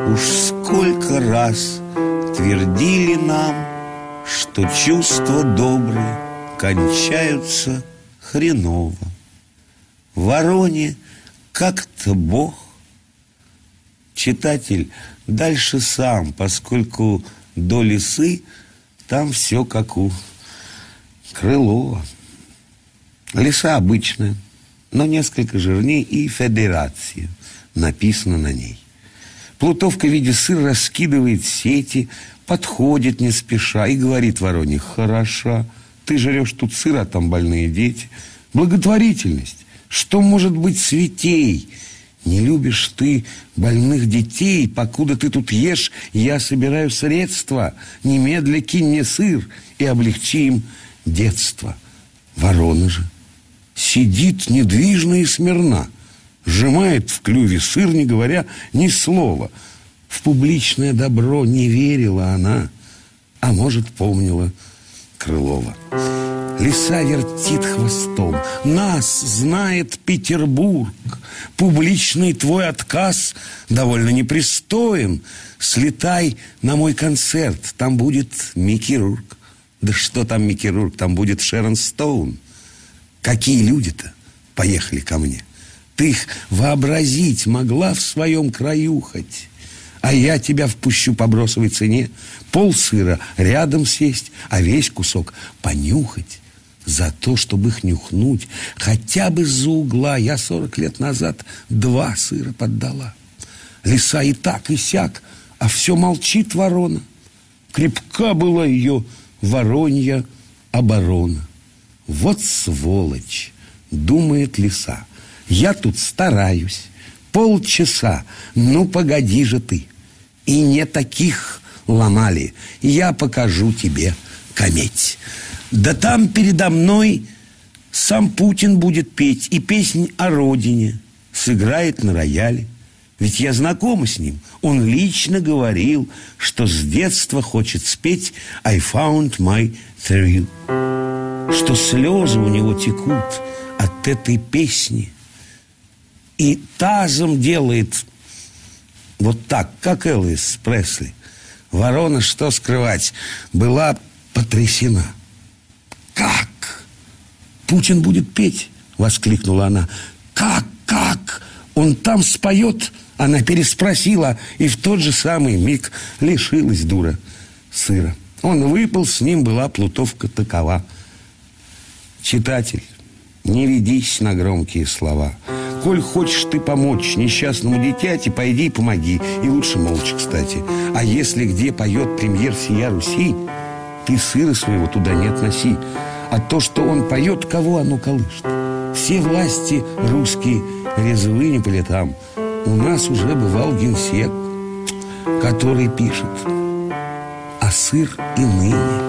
Уж сколько раз твердили нам, что чувства добрые кончаются хреново. Вороне как-то Бог. Читатель дальше сам, поскольку до лисы там все как у Крылова. Лиса обычная, но несколько жирнее, и «Федерация» написано на ней. Плутовка в виде сыра раскидывает сети, подходит не спеша и говорит вороне: «Хороша, ты жрешь тут сыр, а там больные дети. Благотворительность, что может быть святей? Не любишь ты больных детей, покуда ты тут ешь, я собираю средства. Немедля кинь мне сыр и облегчи им детство». Ворона же сидит недвижно и смирна, сжимает в клюве сыр, не говоря ни слова. В публичное добро не верила она, а может, помнила Крылова. Лиса вертит хвостом. Нас знает Петербург. Публичный твой отказ довольно непристоен. Слетай на мой концерт, там будет Микки Рурк. Да что там Микки Рурк, там будет Шерон Стоун. Какие люди-то поехали ко мне? Ты их вообразить могла в своем краю хоть? А я тебя впущу по бросовой цене. Пол сыра рядом сесть, а весь кусок понюхать. За то, чтобы их нюхнуть, хотя бы из-за угла, я 40 лет назад 2 сыра поддала. Лиса и так, и сяк, а все молчит ворона. Крепка была ее воронья оборона. Вот сволочь, думает лиса. Я тут стараюсь, полчаса, ну погоди же ты. И не таких ломали, я покажу тебе кометь. Да там передо мной сам Путин будет петь и песнь о родине сыграет на рояле. Ведь я знакома с ним. Он лично говорил, что с детства хочет спеть «I found my thrill», что слезы у него текут от этой песни. И тазом делает вот так, как Элвис Пресли. Ворона, что скрывать, была потрясена. «Как? Путин будет петь?» — воскликнула она. «Как? Он там споет?» Она переспросила, и в тот же самый миг лишилась дура сыра. Он выпал, с ним была плутовка такова. Читатель, не ведись на громкие слова. Коль хочешь ты помочь несчастному дитяти, пойди и помоги. И лучше молча, кстати. А если где поет премьер «Сия Руси», ты сыра своего туда не относи. А то, что он поет, кого оно колышет? Все власти русские резвы не по летам. У нас уже бывал генсек, который пишет: а сыр и ныне